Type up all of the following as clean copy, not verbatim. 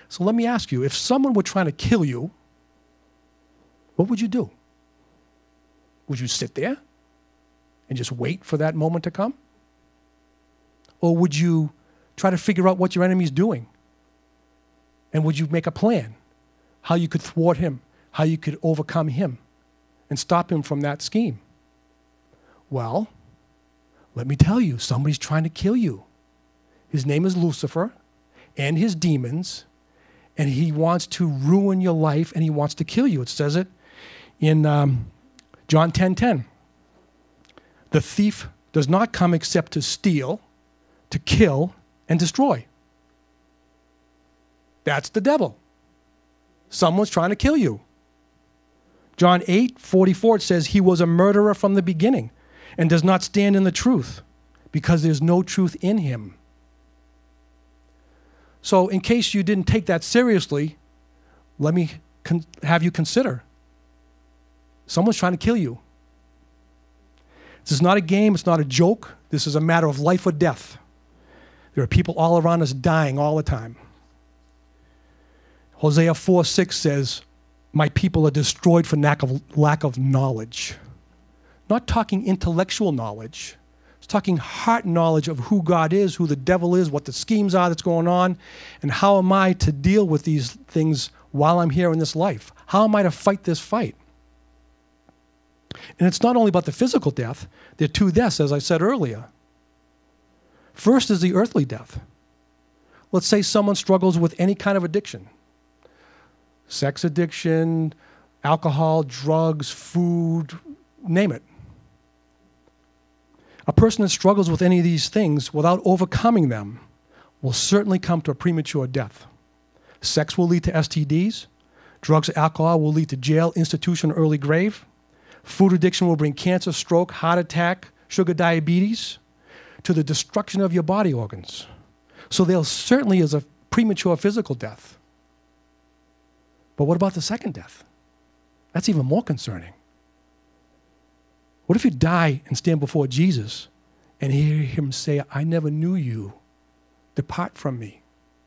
So let me ask you, if someone were trying to kill you, what would you do? Would you sit there and just wait for that moment to come? Or would you try to figure out what your enemy's doing? And would you make a plan how you could thwart him, how you could overcome him and stop him from that scheme? Well, let me tell you, somebody's trying to kill you. His name is Lucifer and his demons, and he wants to ruin your life and he wants to kill you. It says it in John 10:10. The thief does not come except to steal, to kill, and destroy. That's the devil. Someone's trying to kill you. John 8:44, it says, he was a murderer from the beginning and does not stand in the truth because there's no truth in him. So in case you didn't take that seriously, let me have you consider. Someone's trying to kill you. This is not a game. It's not a joke. This is a matter of life or death. There are people all around us dying all the time. Hosea 4:6 says, my people are destroyed for lack of knowledge. Not talking intellectual knowledge. It's talking heart knowledge of who God is, who the devil is, what the schemes are that's going on, and how am I to deal with these things while I'm here in this life? How am I to fight this fight? And it's not only about the physical death. There are two deaths, as I said earlier. First is the earthly death. Let's say someone struggles with any kind of addiction. Sex addiction, alcohol, drugs, food, name it. A person that struggles with any of these things without overcoming them will certainly come to a premature death. Sex will lead to STDs. Drugs and alcohol will lead to jail, institution, early grave. Food addiction will bring cancer, stroke, heart attack, sugar diabetes, to the destruction of your body organs. So there certainly is a premature physical death. But what about the second death? That's even more concerning. What if you die and stand before Jesus and hear him say, I never knew you. Depart from me.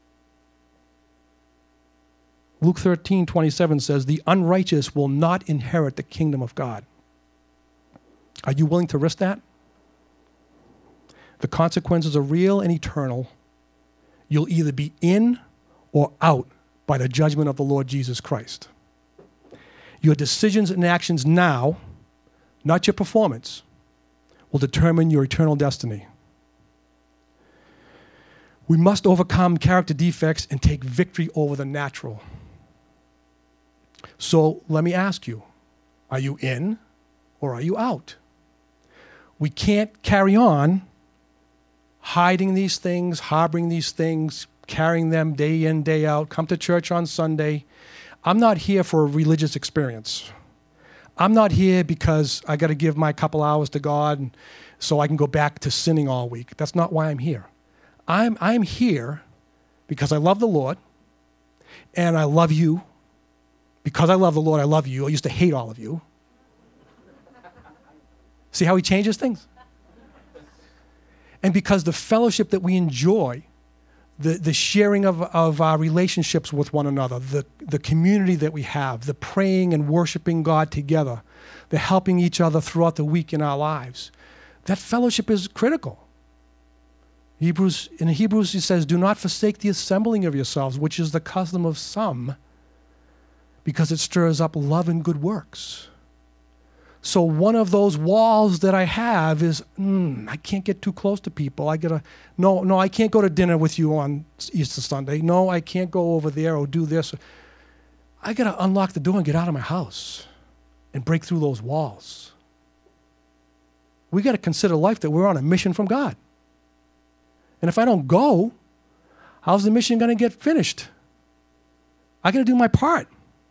Luke 13:27 says, the unrighteous will not inherit the kingdom of God. Are you willing to risk that? The consequences are real and eternal. You'll either be in or out by the judgment of the Lord Jesus Christ. Your decisions and actions now, not your performance, will determine your eternal destiny. We must overcome character defects and take victory over the natural. So let me ask you, are you in or are you out? We can't carry on hiding these things, harboring these things, carrying them day in, day out, come to church on Sunday. I'm not here for a religious experience. I'm not here because I got to give my couple hours to God so I can go back to sinning all week. That's not why I'm here. I'm here because I love the Lord and I love you. Because I love the Lord, I love you. I used to hate all of you. See how he changes things? And because the fellowship that we enjoy, the sharing of our relationships with one another, the community that we have, the praying and worshiping God together, the helping each other throughout the week in our lives, that fellowship is critical. In Hebrews, he says, do not forsake the assembling of yourselves, which is the custom of some, because it stirs up love and good works. So one of those walls that I have is, I can't get too close to people. I can't go to dinner with you on Easter Sunday. No, I can't go over there or do this. I got to unlock the door and get out of my house and break through those walls. We got to consider life that we're on a mission from God. And if I don't go, how's the mission going to get finished? I got to do my part.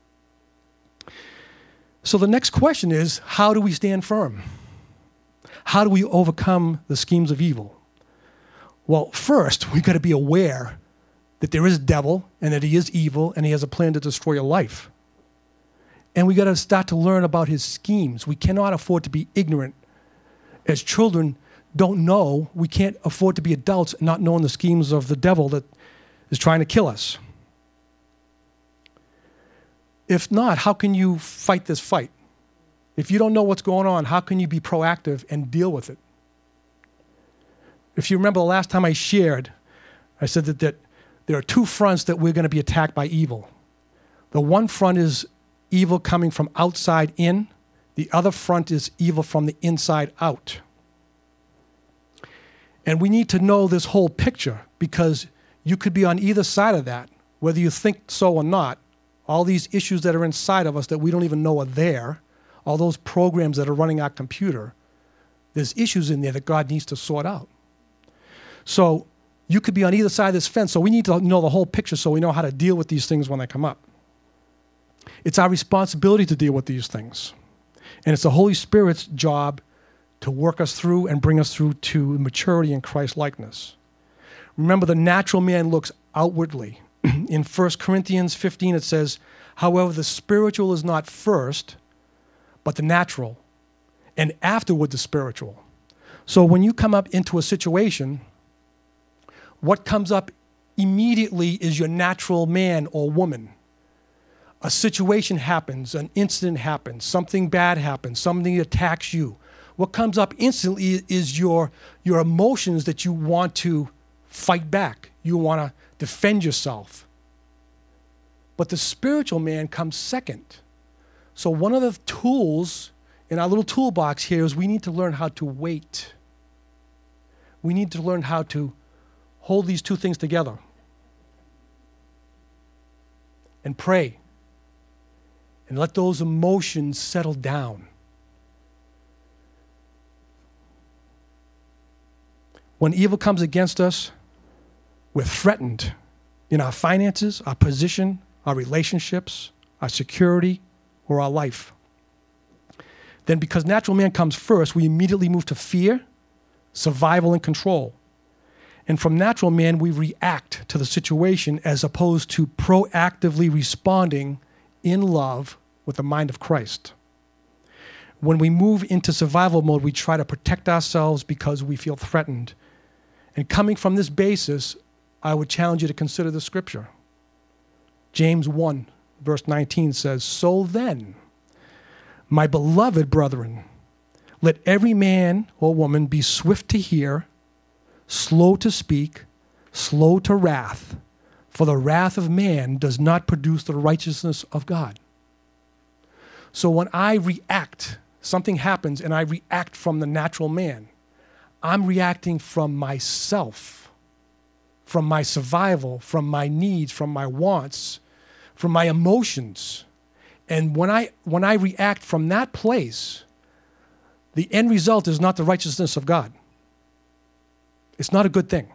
So the next question is, how do we stand firm? How do we overcome the schemes of evil? Well, first, we've got to be aware that there is a devil and that he is evil and he has a plan to destroy your life. And we got to start to learn about his schemes. We cannot afford to be ignorant. As children don't know, we can't afford to be adults not knowing the schemes of the devil that is trying to kill us. If not, how can you fight this fight? If you don't know what's going on, how can you be proactive and deal with it? If you remember the last time I shared, I said that there are two fronts that we're going to be attacked by evil. The one front is evil coming from outside in. The other front is evil from the inside out. And we need to know this whole picture because you could be on either side of that, whether you think so or not. All these issues that are inside of us that we don't even know are there, all those programs that are running our computer, there's issues in there that God needs to sort out. So you could be on either side of this fence, so we need to know the whole picture so we know how to deal with these things when they come up. It's our responsibility to deal with these things. And it's the Holy Spirit's job to work us through and bring us through to maturity in Christ-likeness. Remember, the natural man looks outwardly. In 1 Corinthians 15, it says, however, the spiritual is not first, but the natural, and afterward the spiritual. So when you come up into a situation, what comes up immediately is your natural man or woman. A situation happens, an incident happens, something bad happens, something attacks you. What comes up instantly is your emotions that you want to fight back. You want to defend yourself. But the spiritual man comes second. So one of the tools in our little toolbox here is we need to learn how to wait. We need to learn how to hold these two things together and pray and let those emotions settle down. When evil comes against us, we're threatened in our finances, our position, our relationships, our security, or our life. Then because natural man comes first, we immediately move to fear, survival, and control. And from natural man, we react to the situation as opposed to proactively responding in love with the mind of Christ. When we move into survival mode, we try to protect ourselves because we feel threatened. And coming from this basis, I would challenge you to consider the scripture. James 1, verse 19 says, so then, my beloved brethren, let every man or woman be swift to hear, slow to speak, slow to wrath, for the wrath of man does not produce the righteousness of God. So when I react, something happens and I react from the natural man, I'm reacting from myself, from my survival, from my needs, from my wants, from my emotions. And when I react from that place, the end result is not the righteousness of God. It's not a good thing.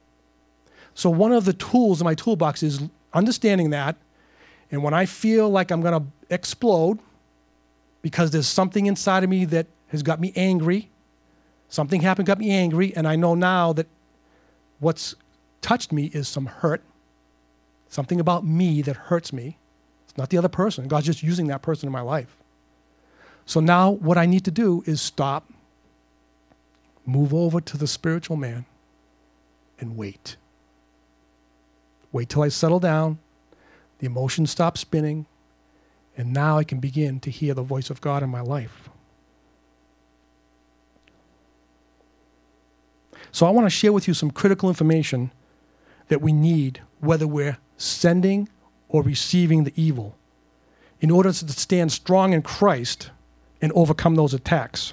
So one of the tools in my toolbox is understanding that. And when I feel like I'm going to explode because there's something inside of me that has got me angry, something happened, got me angry, and I know now that what's touched me is some hurt, something about me that hurts me. It's not the other person. God's just using that person in my life. So now what I need to do is stop, move over to the spiritual man, and wait. Wait till I settle down, the emotions stop spinning, and now I can begin to hear the voice of God in my life. So I want to share with you some critical information that we need, whether we're sending or receiving the evil, in order to stand strong in Christ and overcome those attacks.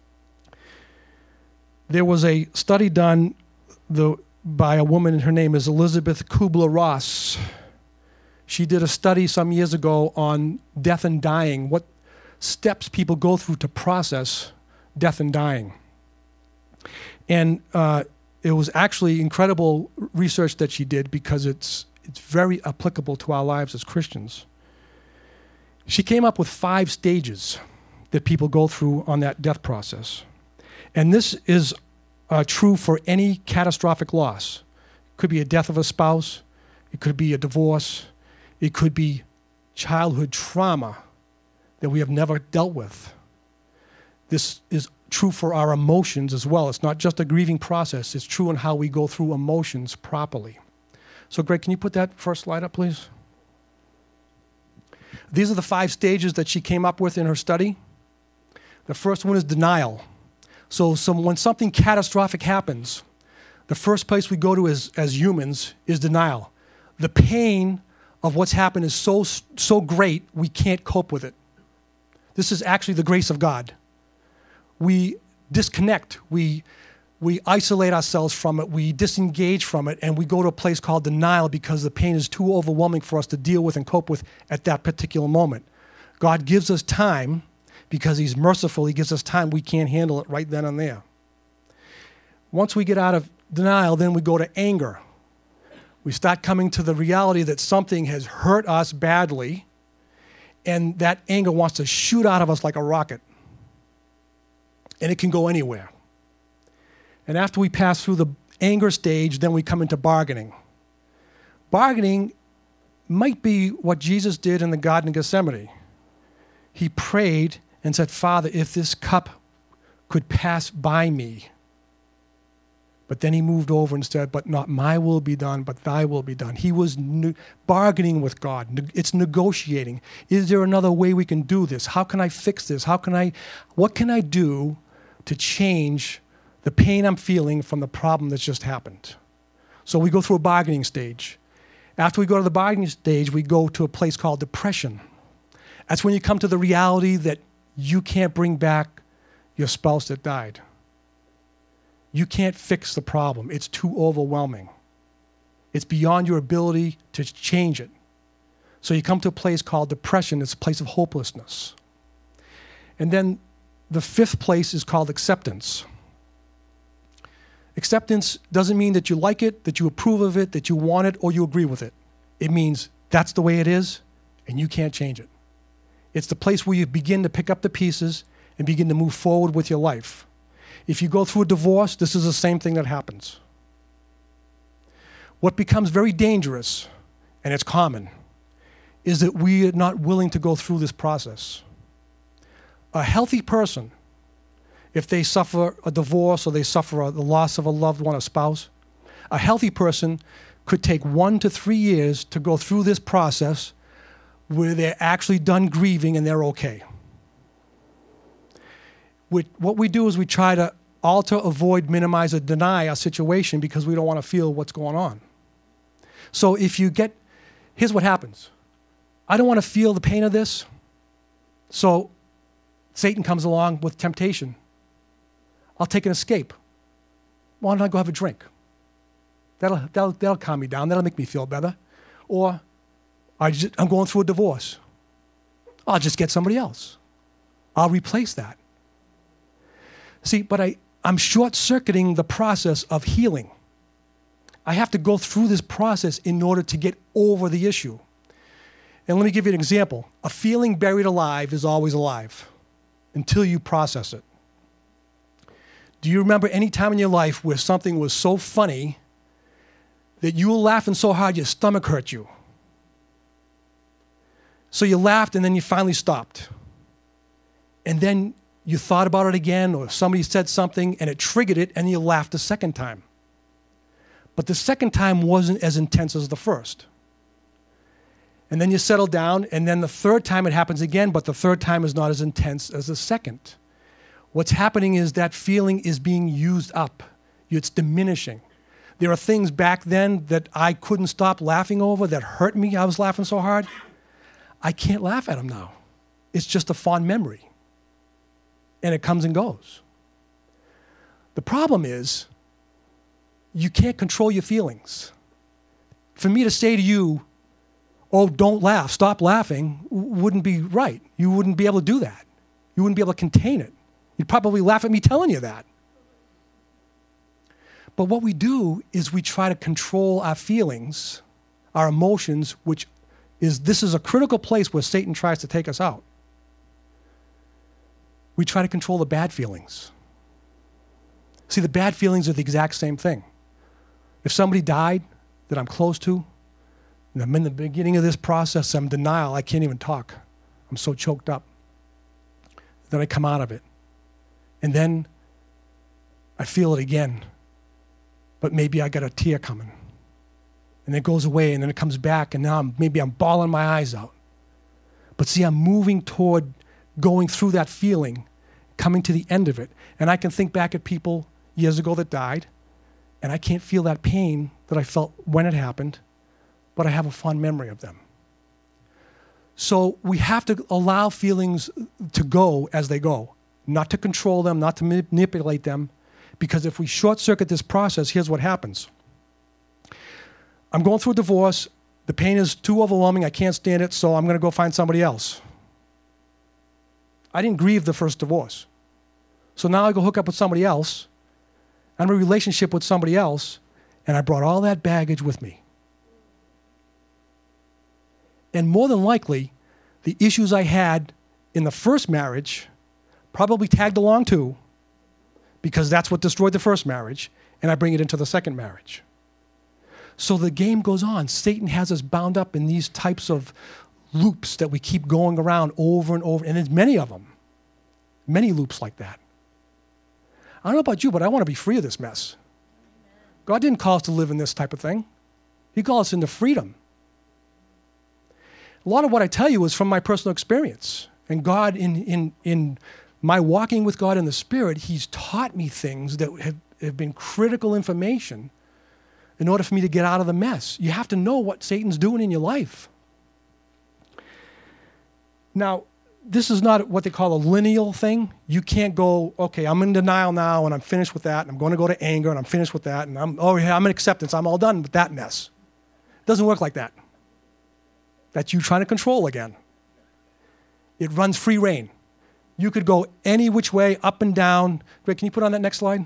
There was a study done by a woman, and her name is Elizabeth Kubler-Ross. She did a study some years ago on death and dying, what steps people go through to process death and dying. And it was actually incredible research that she did because it's very applicable to our lives as Christians. She came up with 5 stages that people go through on that death process. And this is true for any catastrophic loss. It could be a death of a spouse. It could be a divorce. It could be childhood trauma that we have never dealt with. This is true for our emotions as well. It's not just a grieving process. It's true in how we go through emotions properly. So, Greg, can you put that first slide up, please? These are the 5 stages that she came up with in her study. The first one is denial. So when something catastrophic happens, the first place we go to as humans is denial. The pain of what's happened is so great, we can't cope with it. This is actually the grace of God. We disconnect. We isolate ourselves from it. We disengage from it, and we go to a place called denial because the pain is too overwhelming for us to deal with and cope with at that particular moment. God gives us time because he's merciful. He gives us time. We can't handle it right then and there. Once we get out of denial, then we go to anger. We start coming to the reality that something has hurt us badly, and that anger wants to shoot out of us like a rocket. And it can go anywhere. And after we pass through the anger stage, then we come into bargaining. Bargaining might be what Jesus did in the Garden of Gethsemane. He prayed and said, Father, if this cup could pass by me. But then he moved over and said, but not my will be done, but thy will be done. He was bargaining with God. It's negotiating. Is there another way we can do this? How can I fix this? What can I do to change the pain I'm feeling from the problem that's just happened? So we go through a bargaining stage. After we go to the bargaining stage, we go to a place called depression. That's when you come to the reality that you can't bring back your spouse that died. You can't fix the problem. It's too overwhelming. It's beyond your ability to change it. So you come to a place called depression. It's a place of hopelessness. And then the 5th place is called acceptance. Acceptance doesn't mean that you like it, that you approve of it, that you want it, or you agree with it. It means that's the way it is, and you can't change it. It's the place where you begin to pick up the pieces and begin to move forward with your life. If you go through a divorce, this is the same thing that happens. What becomes very dangerous, and it's common, is that we are not willing to go through this process. A healthy person, if they suffer a divorce or they suffer the loss of a loved one, a spouse, a healthy person could take 1 to 3 years to go through this process where they're actually done grieving and they're okay. What we do is we try to alter, avoid, minimize, or deny our situation because we don't want to feel what's going on. So here's what happens. I don't want to feel the pain of this, so Satan comes along with temptation. I'll take an escape. Why don't I go have a drink? That'll calm me down. That'll make me feel better. Or I'm going through a divorce. I'll just get somebody else. I'll replace that. See, but I'm short-circuiting the process of healing. I have to go through this process in order to get over the issue. And let me give you an example. A feeling buried alive is always alive until you process it. Do you remember any time in your life where something was so funny that you were laughing so hard your stomach hurt you? So you laughed and then you finally stopped. And then you thought about it again, or somebody said something and it triggered it and you laughed a second time. But the second time wasn't as intense as the first. And then you settle down, and then the third time it happens again, but the third time is not as intense as the second. What's happening is that feeling is being used up. It's diminishing. There are things back then that I couldn't stop laughing over that hurt me. I was laughing so hard. I can't laugh at them now. It's just a fond memory. And it comes and goes. The problem is, you can't control your feelings. For me to say to you, oh, don't laugh, stop laughing, wouldn't be right. You wouldn't be able to do that. You wouldn't be able to contain it. You'd probably laugh at me telling you that. But what we do is we try to control our feelings, our emotions, this is a critical place where Satan tries to take us out. We try to control the bad feelings. See, the bad feelings are the exact same thing. If somebody died that I'm close to, and I'm in the beginning of this process, I'm in denial, I can't even talk. I'm so choked up. Then I come out of it. And then I feel it again. But maybe I got a tear coming. And it goes away, and then it comes back, and now maybe I'm bawling my eyes out. But see, I'm moving toward going through that feeling, coming to the end of it. And I can think back at people years ago that died, and I can't feel that pain that I felt when it happened, but I have a fond memory of them. So we have to allow feelings to go as they go, not to control them, not to manipulate them, because if we short-circuit this process, here's what happens. I'm going through a divorce. The pain is too overwhelming. I can't stand it, so I'm going to go find somebody else. I didn't grieve the first divorce. So now I go hook up with somebody else. I'm in a relationship with somebody else, and I brought all that baggage with me. And more than likely, the issues I had in the first marriage probably tagged along too, because that's what destroyed the first marriage, and I bring it into the second marriage. So the game goes on. Satan has us bound up in these types of loops that we keep going around over and over, and there's many of them, many loops like that. I don't know about you, but I want to be free of this mess. God didn't call us to live in this type of thing. He called us into freedom. A lot of what I tell you is from my personal experience. And God, in my walking with God in the Spirit, He's taught me things that have been critical information in order for me to get out of the mess. You have to know what Satan's doing in your life. Now, this is not what they call a lineal thing. You can't go, okay, I'm in denial now and I'm finished with that, and I'm going to go to anger and I'm finished with that, and I'm in acceptance. I'm all done with that mess. It doesn't work like that. That's you trying to control again. It runs free reign. You could go any which way, up and down. Greg, can you put on that next slide?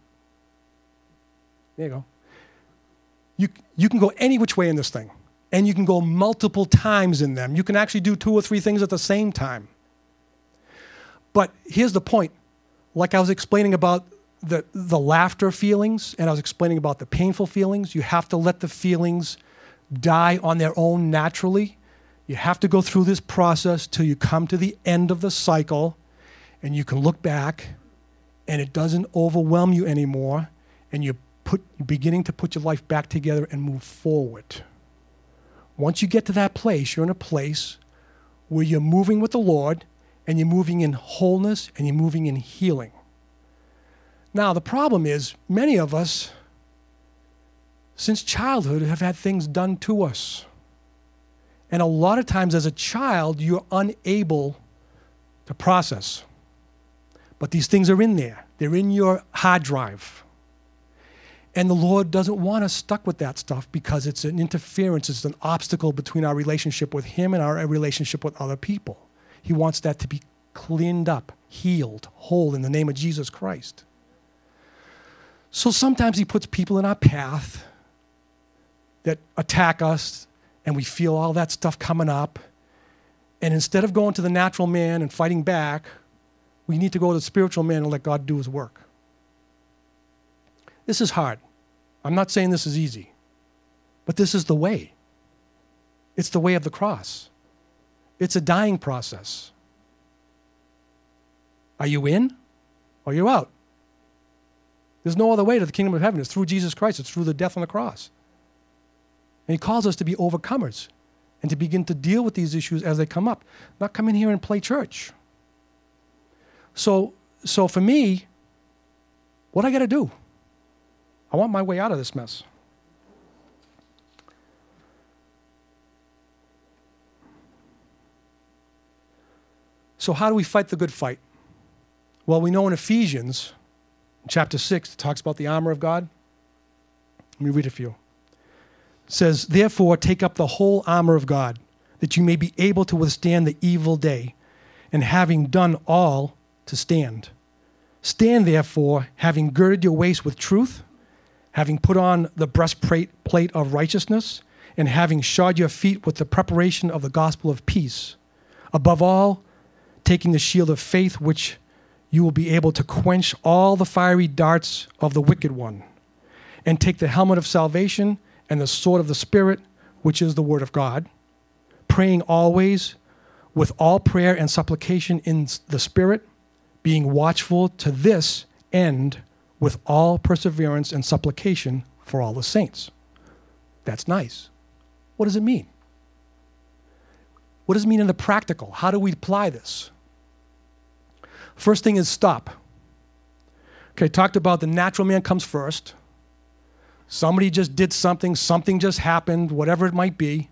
There you go. You can go any which way in this thing. And you can go multiple times in them. You can actually do 2 or 3 things at the same time. But here's the point. Like I was explaining about the laughter feelings, and I was explaining about the painful feelings, you have to let the feelings die on their own naturally. You have to go through this process till you come to the end of the cycle, and you can look back, and it doesn't overwhelm you anymore, and you're beginning to put your life back together and move forward. Once you get to that place, you're in a place where you're moving with the Lord, and you're moving in wholeness, and you're moving in healing. Now, the problem is, many of us, since childhood, have had things done to us. And a lot of times as a child, you're unable to process. But these things are in there. They're in your hard drive. And the Lord doesn't want us stuck with that stuff because it's an interference, it's an obstacle between our relationship with Him and our relationship with other people. He wants that to be cleaned up, healed, whole in the name of Jesus Christ. So sometimes He puts people in our path that attack us, and we feel all that stuff coming up. And instead of going to the natural man and fighting back, we need to go to the spiritual man and let God do His work. This is hard. I'm not saying this is easy, but this is the way. It's the way of the cross. It's a dying process. Are you in or are you out? There's no other way to the kingdom of heaven. It's through Jesus Christ. It's through the death on the cross. And He calls us to be overcomers and to begin to deal with these issues as they come up, not come in here and play church. So for me, what I got to do? I want my way out of this mess. So how do we fight the good fight? Well, we know in Ephesians, chapter 6, it talks about the armor of God. Let me read it for you. It says, "Therefore, take up the whole armor of God, that you may be able to withstand the evil day, and having done all, to stand. Stand, therefore, having girded your waist with truth, having put on the breastplate of righteousness, and having shod your feet with the preparation of the gospel of peace. Above all, taking the shield of faith, which you will be able to quench all the fiery darts of the wicked one. And take the helmet of salvation and the sword of the Spirit, which is the word of God, praying always with all prayer and supplication in the Spirit, being watchful to this end with all perseverance and supplication for all the saints." That's nice. What does it mean? What does it mean in the practical? How do we apply this? First thing is stop. Okay, talked about the natural man comes first. Somebody just did something just happened, whatever it might be.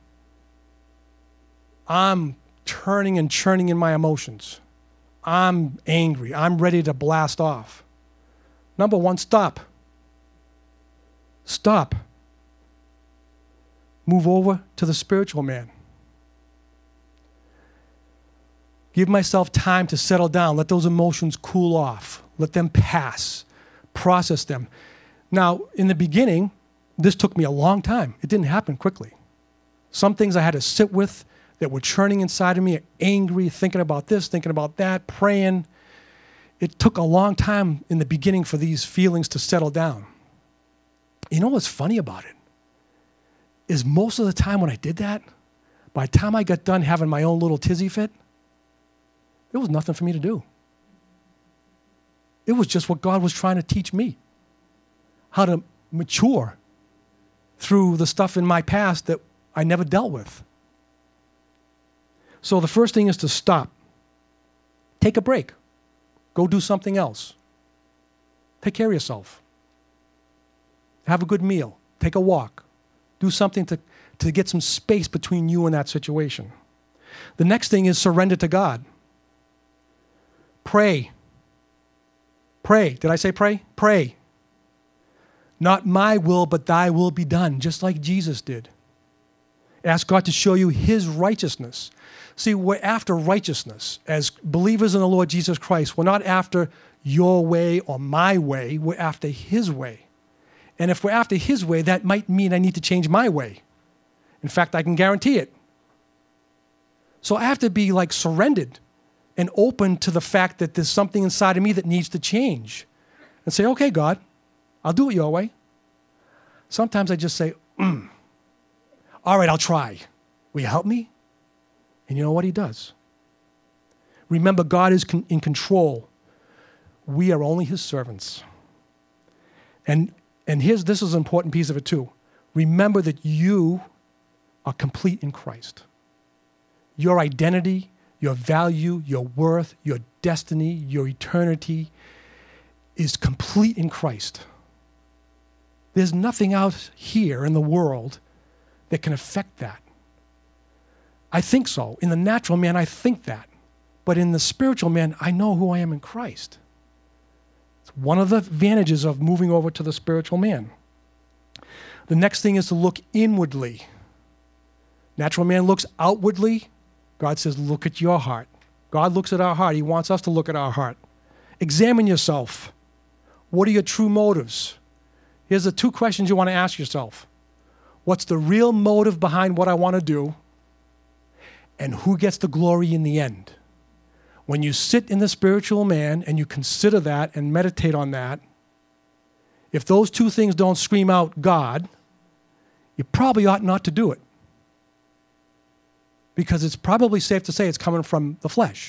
I'm turning and churning in my emotions. I'm angry. I'm ready to blast off. Number one, stop. Stop. Move over to the spiritual man. Give myself time to settle down. Let those emotions cool off. Let them pass. Process them. Now, in the beginning, this took me a long time. It didn't happen quickly. Some things I had to sit with that were churning inside of me, angry, thinking about this, thinking about that, praying. It took a long time in the beginning for these feelings to settle down. You know what's funny about it? Is most of the time when I did that, by the time I got done having my own little tizzy fit, there was nothing for me to do. It was just what God was trying to teach me. How to mature through the stuff in my past that I never dealt with. So the first thing is to stop. Take a break. Go do something else. Take care of yourself. Have a good meal. Take a walk. Do something to get some space between you and that situation. The next thing is surrender to God. Pray. Pray. Did I say pray? Pray. Not my will, but thy will be done, just like Jesus did. Ask God to show you his righteousness. See, we're after righteousness. As believers in the Lord Jesus Christ, we're not after your way or my way. We're after his way. And if we're after his way, that might mean I need to change my way. In fact, I can guarantee it. So I have to be like surrendered and open to the fact that there's something inside of me that needs to change. And say, okay, God, I'll do it your way. Sometimes I just say, all right, I'll try. Will you help me? And you know what he does? Remember, God is in control. We are only his servants. And this is an important piece of it too. Remember that you are complete in Christ. Your identity, your value, your worth, your destiny, your eternity is complete in Christ. There's nothing out here in the world that can affect that. I think so. In the natural man, I think that. But in the spiritual man, I know who I am in Christ. It's one of the advantages of moving over to the spiritual man. The next thing is to look inwardly. Natural man looks outwardly. God says, look at your heart. God looks at our heart. He wants us to look at our heart. Examine yourself. What are your true motives? Here's the two questions you want to ask yourself. What's the real motive behind what I want to do? And who gets the glory in the end? When you sit in the spiritual man and you consider that and meditate on that, if those two things don't scream out God, you probably ought not to do it. Because it's probably safe to say it's coming from the flesh.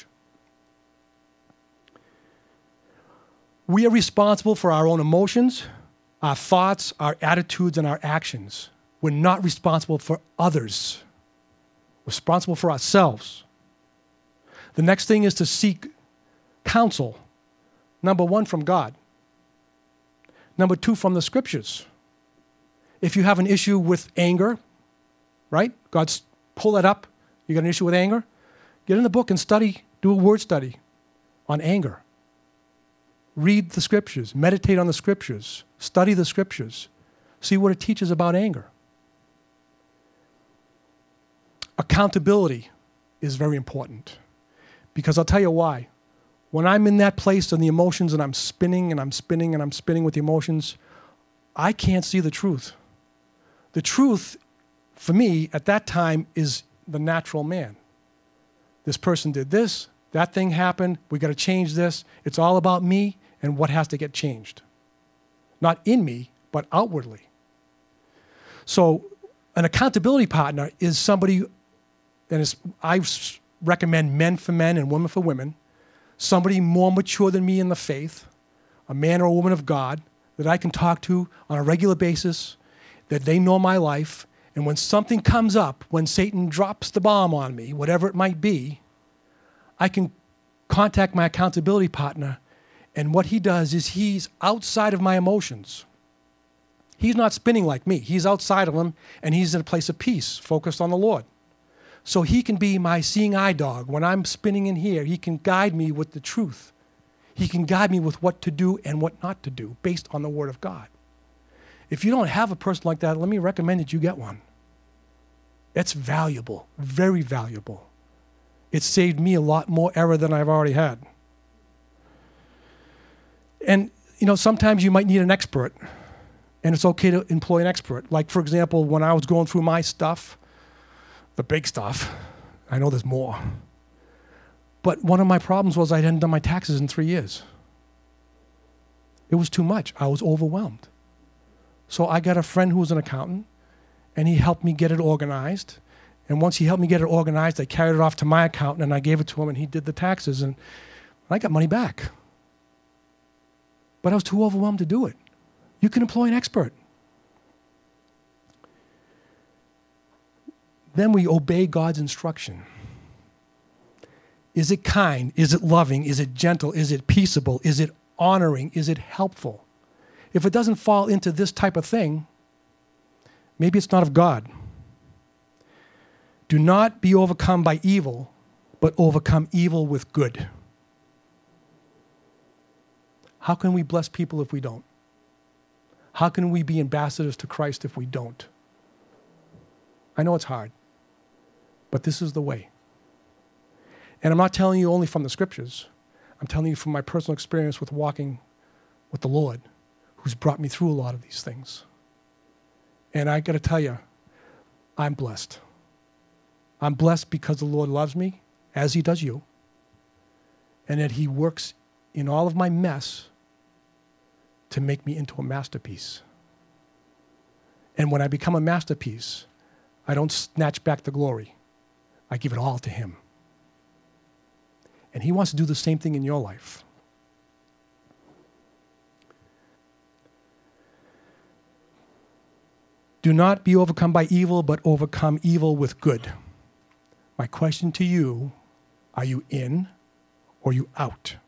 We are responsible for our own emotions, our thoughts, our attitudes, and our actions. We're not responsible for others. We're responsible for ourselves. The next thing is to seek counsel. Number one, from God. Number two, from the scriptures. If you have an issue with anger, right? God's pull that up. You got an issue with anger? Get in the book and study, do a word study on anger. Read the scriptures, meditate on the scriptures, study the scriptures, see what it teaches about anger. Accountability is very important because I'll tell you why. When I'm in that place in the emotions and I'm spinning and I'm spinning and I'm spinning with the emotions, I can't see the truth. The truth, for me, at that time is the natural man. This person did this, that thing happened, we got to change this. It's all about me and what has to get changed. Not in me, but outwardly. So an accountability partner is somebody, and I recommend men for men and women for women, somebody more mature than me in the faith, a man or a woman of God that I can talk to on a regular basis, that they know my life, And when something comes up, when Satan drops the bomb on me, whatever it might be, I can contact my accountability partner, and what he does is he's outside of my emotions. He's not spinning like me. He's outside of them, and he's in a place of peace, focused on the Lord. So he can be my seeing eye dog. When I'm spinning in here, he can guide me with the truth. He can guide me with what to do and what not to do based on the Word of God. If you don't have a person like that, let me recommend that you get one. That's valuable, very valuable. It saved me a lot more error than I've already had. And, sometimes you might need an expert, and it's okay to employ an expert. Like, for example, when I was going through my stuff, the big stuff, I know there's more. But one of my problems was I hadn't done my taxes in 3 years. It was too much. I was overwhelmed. So I got a friend who was an accountant, and he helped me get it organized. And once he helped me get it organized, I carried it off to my accountant, and I gave it to him, and he did the taxes, and I got money back. But I was too overwhelmed to do it. You can employ an expert. Then we obey God's instruction. Is it kind? Is it loving? Is it gentle? Is it peaceable? Is it honoring? Is it helpful? If it doesn't fall into this type of thing, maybe it's not of God. Do not be overcome by evil, but overcome evil with good. How can we bless people if we don't? How can we be ambassadors to Christ if we don't? I know it's hard, but this is the way. And I'm not telling you only from the scriptures. I'm telling you from my personal experience with walking with the Lord, who's brought me through a lot of these things. And I got to tell you, I'm blessed. I'm blessed because the Lord loves me, as he does you, and that he works in all of my mess to make me into a masterpiece. And when I become a masterpiece, I don't snatch back the glory. I give it all to him. And he wants to do the same thing in your life. Do not be overcome by evil, but overcome evil with good. My question to you, are you in or are you out?